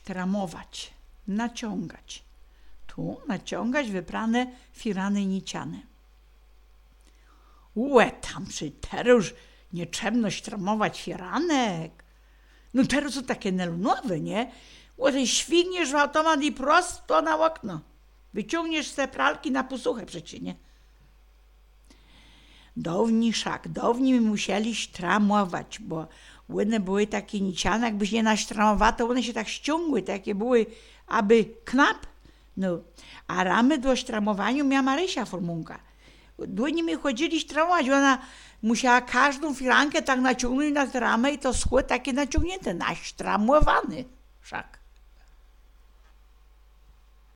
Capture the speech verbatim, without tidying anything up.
sztramować, naciągać. Tu naciągać wyprane firany niciane. Łe, tam przy teraz nie trzeba sztramować firanek. No teraz są takie nelunowe, nie? Łe, świgniesz w automat i prosto na okno. Wyciągniesz te pralki na posuchę przecie, nie? Dawni szak, dawni musieli sztramować, bo one były takie niciane, jakbyś nie nasztramowała, to one się tak ściągły, takie były, aby knap. No, a ramy do sztramowania miała Marysia Formunka. Długo mi chodzili sztramować, ona musiała każdą firankę tak naciągnąć na ramę i to schły takie naciągnięte, nasztramowany szak.